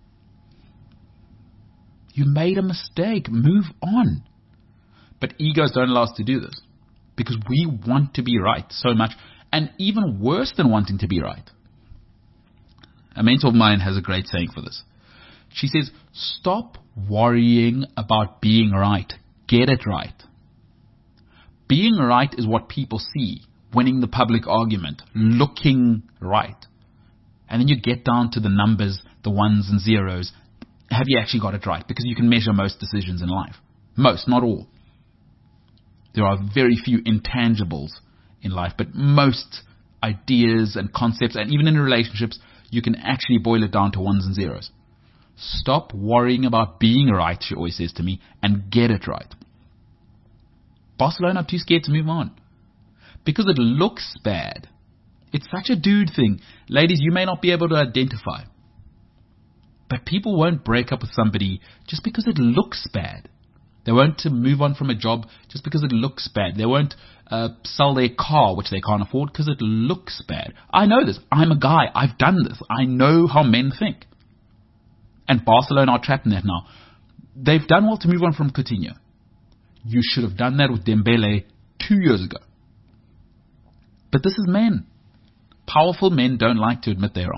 You made a mistake. Move on. But egos don't allow us to do this. Because we want to be right so much. And even worse than wanting to be right. A mentor of mine has a great saying for this. She says, stop worrying about being right. Get it right. Being right is what people see. Winning the public argument. Looking right. And then you get down to the numbers, the ones and zeros. Have you actually got it right? Because you can measure most decisions in life. Most, not all. There are very few intangibles in life, but most ideas and concepts, and even in relationships, you can actually boil it down to ones and zeros. Stop worrying about being right, she always says to me, and get it right. Barcelona are too scared to move on. Because it looks bad. It's such a dude thing. Ladies, you may not be able to identify. But people won't break up with somebody just because it looks bad. They won't move on from a job just because it looks bad. They won't sell their car, which they can't afford, because it looks bad. I know this. I'm a guy. I've done this. I know how men think. And Barcelona are trapped in that now. They've done well to move on from Coutinho. You should have done that with Dembele 2 years ago. But this is men. Powerful men don't like to admit they're wrong.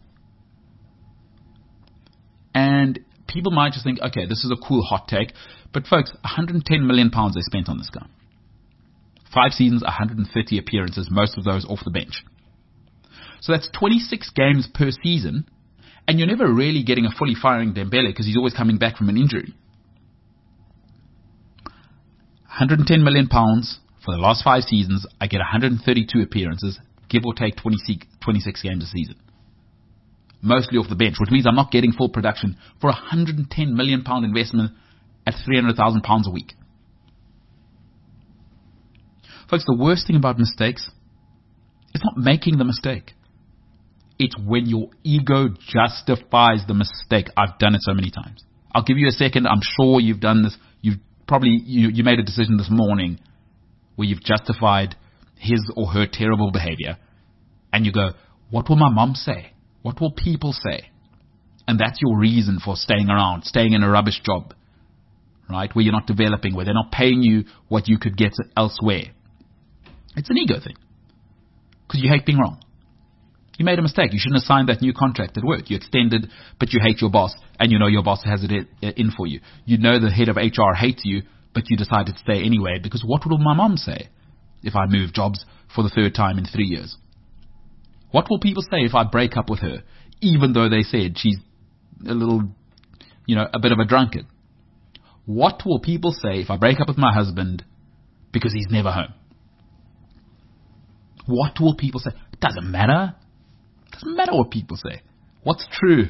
And people might just think, okay, this is a cool hot take. But folks, £110 million they spent on this guy. 5 seasons, 130 appearances, most of those off the bench. So that's 26 games per season. And you're never really getting a fully firing Dembele because he's always coming back from an injury. £110 million for the last 5 seasons. I get 132 appearances, give or take 26 games a season. Mostly off the bench, which means I'm not getting full production for a £110 million investment at £300,000 a week. Folks, the worst thing about mistakes, it's not making the mistake. It's when your ego justifies the mistake. I've done it so many times. I'll give you a second. I'm sure you've done this. You've probably, you made a decision this morning where you've justified his or her terrible behavior. And you go, what will my mom say? What will people say? And that's your reason for staying around, staying in a rubbish job, right? Where you're not developing, where they're not paying you what you could get elsewhere. It's an ego thing. Because you hate being wrong. You made a mistake. You shouldn't have signed that new contract at work. You extended, but you hate your boss, and you know your boss has it in for you. You know the head of HR hates you, but you decided to stay anyway, because what will my mom say if I move jobs for the third time in 3 years? What will people say if I break up with her, even though they said she's a little, a bit of a drunkard? What will people say if I break up with my husband because he's never home? What will people say? It doesn't matter. It doesn't matter what people say. What's true?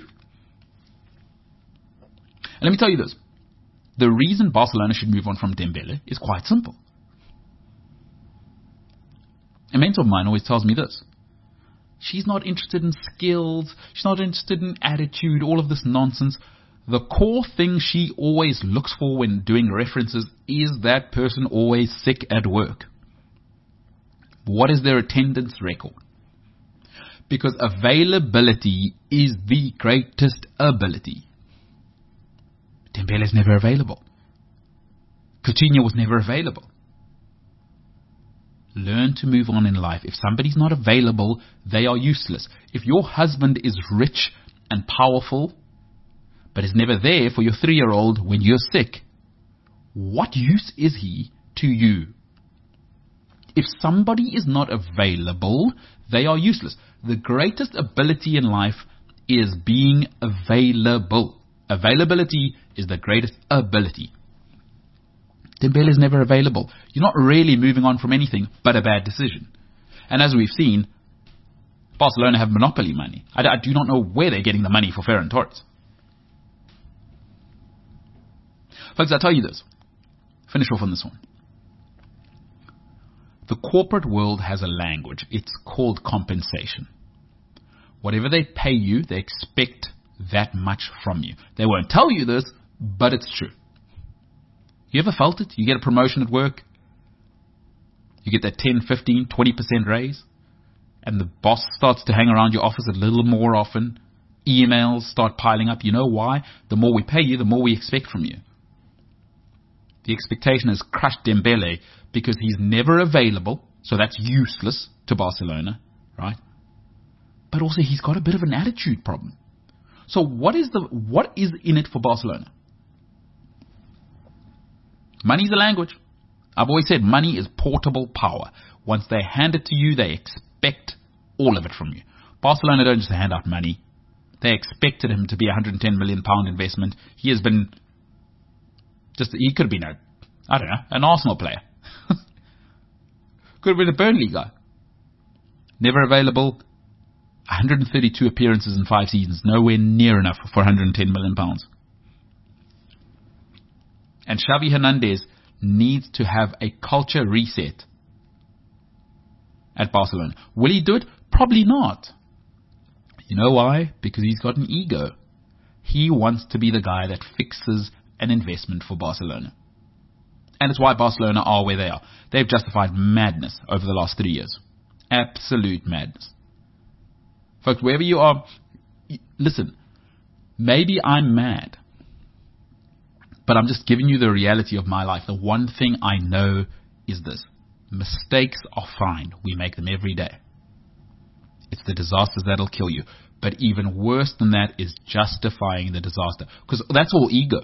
And let me tell you this. The reason Barcelona should move on from Dembele is quite simple. A mentor of mine always tells me this. She's not interested in skills. She's not interested in attitude, all of this nonsense. The core thing she always looks for when doing references is that person always sick at work. What is their attendance record? Because availability is the greatest ability. Dembele is never available. Coutinho was never available. Learn to move on in life. If somebody's not available, they are useless. If your husband is rich and powerful, but is never there for your 3-year-old when you're sick, what use is he to you? If somebody is not available, they are useless. The greatest ability in life is being available. Availability is the greatest ability. Dembele is never available. You're not really moving on from anything but a bad decision. And as we've seen, Barcelona have monopoly money. I do not know where they're getting the money for Ferran Torres. Folks, I'll tell you this. Finish off on this one. The corporate world has a language. It's called compensation. Whatever they pay you, they expect that much from you. They won't tell you this, but it's true. You ever felt it? You get a promotion at work. You get that 10, 15, 20% raise. And the boss starts to hang around your office a little more often. Emails start piling up. You know why? The more we pay you, the more we expect from you. The expectation has crushed Dembele because he's never available. So that's useless to Barcelona, right? But also he's got a bit of an attitude problem. So what is in it for Barcelona? Money's a language. I've always said money is portable power. Once they hand it to you, they expect all of it from you. Barcelona don't just hand out money. They expected him to be a £110 million investment. He has been he could have been an Arsenal player. Could have been a Burnley guy. Never available. 132 appearances in 5 seasons. Nowhere near enough for £110 million. And Xavi Hernandez needs to have a culture reset at Barcelona. Will he do it? Probably not. You know why? Because he's got an ego. He wants to be the guy that fixes an investment for Barcelona. And it's why Barcelona are where they are. They've justified madness over the last 3 years. Absolute madness. Folks, wherever you are, listen, maybe I'm mad, but I'm just giving you the reality of my life. The one thing I know is this. Mistakes are fine. We make them every day. It's the disasters that'll kill you. But even worse than that is justifying the disaster. Because that's all ego.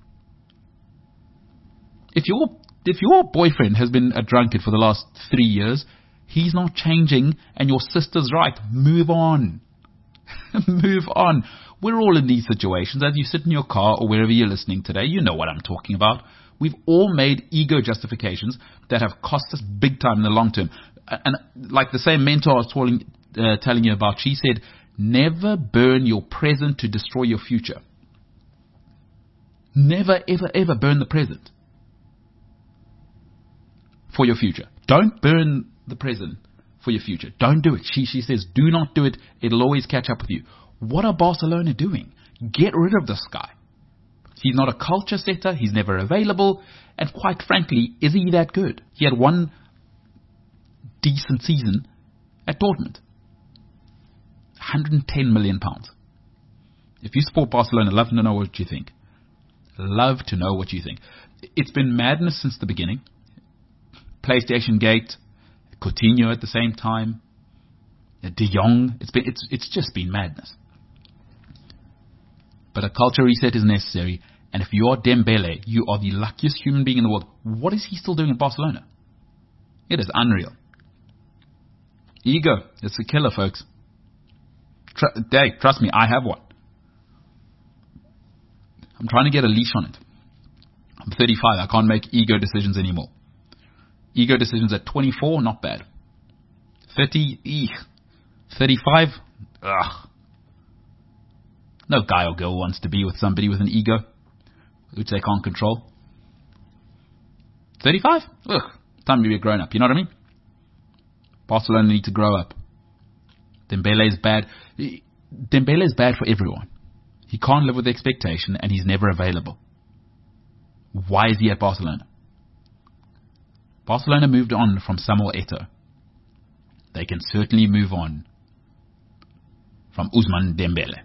If your boyfriend has been a drunkard for the last 3 years, he's not changing and your sister's right. Move on. Move on. We're all in these situations. As you sit in your car or wherever you're listening today, you know what I'm talking about. We've all made ego justifications that have cost us big time in the long term. And like the same mentor I was telling you about, she said, never burn your present to destroy your future. Never, ever, ever burn the present for your future. Don't burn the present for your future. Don't do it. She says, do not do it. It'll always catch up with you. What are Barcelona doing? Get rid of this guy. He's not a culture setter. He's never available. And quite frankly, is he that good? He had one decent season at Dortmund. £110 million. If you support Barcelona, love to know what you think. Love to know what you think. It's been madness since the beginning. PlayStation Gate, Coutinho at the same time, De Jong. It's just been madness. But a culture reset is necessary. And if you are Dembele, you are the luckiest human being in the world. What is he still doing in Barcelona? It is unreal. Ego. It's a killer, folks. Trust me, I have one. I'm trying to get a leash on it. I'm 35. I can't make ego decisions anymore. Ego decisions at 24, not bad. 30, 35, ugh. No guy or girl wants to be with somebody with an ego, which they can't control. 35? Ugh. Time to be a grown-up, you know what I mean? Barcelona need to grow up. Dembele is bad. Dembele is bad for everyone. He can't live with the expectation, and he's never available. Why is he at Barcelona? Barcelona moved on from Samuel Eto'o. They can certainly move on from Ousmane Dembele.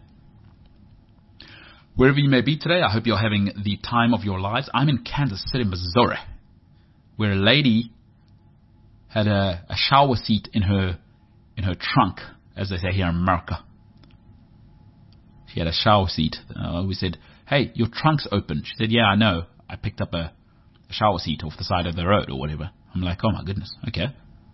Wherever you may be today, I hope you're having the time of your lives. I'm in Kansas City, Missouri, where a lady had a shower seat in her trunk, as they say here in America. She had a shower seat. We said, hey, your trunk's open. She said, yeah, I know. I picked up a shower seat off the side of the road or whatever. I'm like, oh my goodness, okay.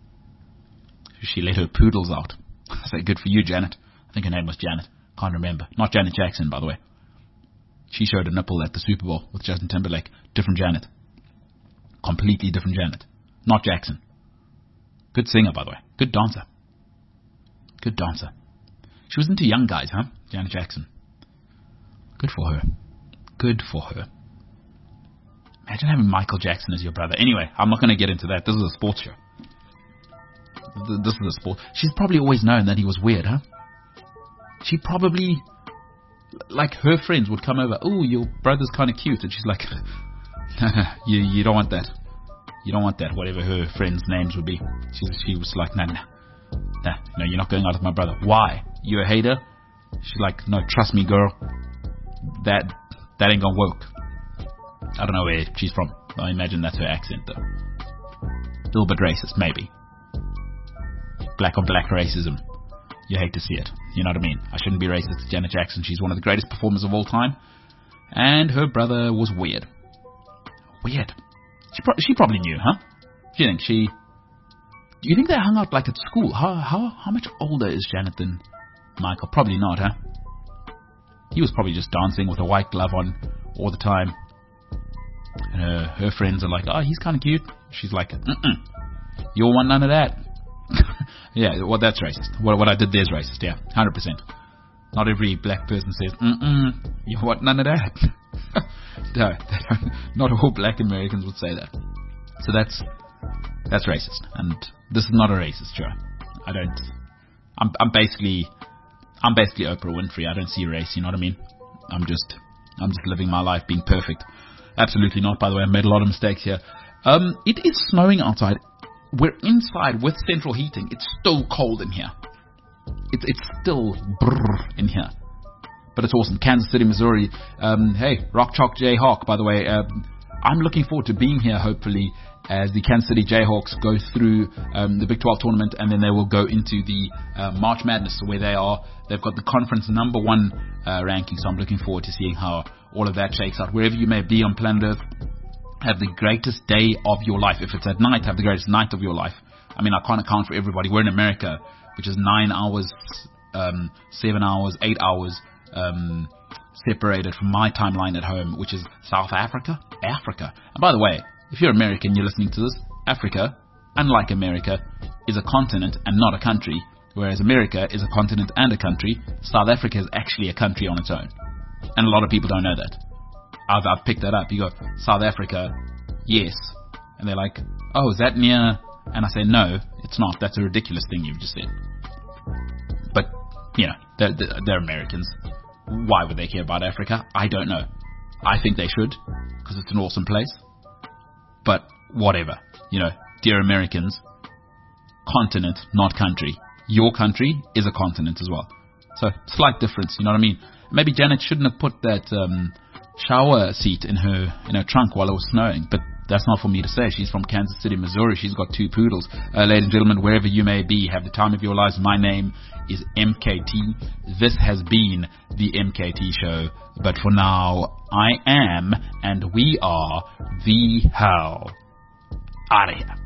She let her poodles out. I say, good for you, Janet. I think her name was Janet. Can't remember. Not Janet Jackson, by the way. She showed a nipple at the Super Bowl with Justin Timberlake. Different Janet. Completely different Janet. Not Jackson. Good singer, by the way. Good dancer. Good dancer. She was into young guys, huh? Janet Jackson. Good for her. Good for her. Imagine having Michael Jackson as your brother. Anyway, I'm not going to get into that. This is a sports show. This is a sport. She's probably always known that he was weird, huh? She probably, like, her friends would come over. Oh, your brother's kind of cute. And she's like, you don't want that. You don't want that. Whatever her friends' names would be. She was like, no, you're not going out with my brother. Why? You a hater? She's like, no, trust me, girl. That ain't gonna work. I don't know where she's from. I imagine that's her accent, though. A little bit racist, maybe. Black on black racism. You hate to see it. You know what I mean? I shouldn't be racist to Janet Jackson. She's one of the greatest performers of all time. And her brother was weird. Weird. She probably knew, huh? Do you think they hung out like at school? How much older is Janet than Michael? Probably not, huh? He was probably just dancing with a white glove on all the time. And her friends are like, oh, he's kind of cute. She's like, you don't want none of that. Yeah, well, that's racist. What I did there is racist, yeah, 100%. Not every black person says, you want none of that. No, not all black Americans would say that. So that's racist. And this is not a racist show. I'm basically Oprah Winfrey. I don't see race, you know what I mean? I'm just living my life being perfect. Absolutely not, by the way. I made a lot of mistakes here. It is snowing outside. We're inside with central heating. It's still cold in here. It's still brrr in here. But it's awesome. Kansas City, Missouri. Hey, Rock Chalk Jayhawk, by the way. I'm looking forward to being here, hopefully, as the Kansas City Jayhawks go through the Big 12 tournament, and then they will go into the March Madness, where they've got the conference number 1 ranking. So I'm looking forward to seeing how all of that shakes out. Wherever you may be on planet Earth, have the greatest day of your life. If it's at night, have the greatest night of your life. I mean, I can't account for everybody. We're in America, which is 9 hours, 7 hours, 8 hours separated from my timeline at home, which is South Africa. And by the way, if you're American, you're listening to this, Africa, unlike America, is a continent and not a country, whereas America is a continent and a country. South Africa is actually a country on its own. And a lot of people don't know that. I've picked that up. You go, South Africa, yes. And they're like, oh, is that near And I say, no, it's not. That's a ridiculous thing you've just said. But, they're Americans. Why would they care about Africa? I don't know. I think they should, because it's an awesome place. But whatever. Dear Americans, continent, not country. Your country is a continent as well. So, slight difference, you know what I mean? Maybe Janet shouldn't have put that shower seat in her trunk while it was snowing, but that's not for me to say. She's from Kansas City, Missouri. She's got 2 poodles. Ladies and gentlemen, wherever you may be, have the time of your lives. My name is MKT. This has been the MKT Show. But for now, I am, and we are, the hell out of here.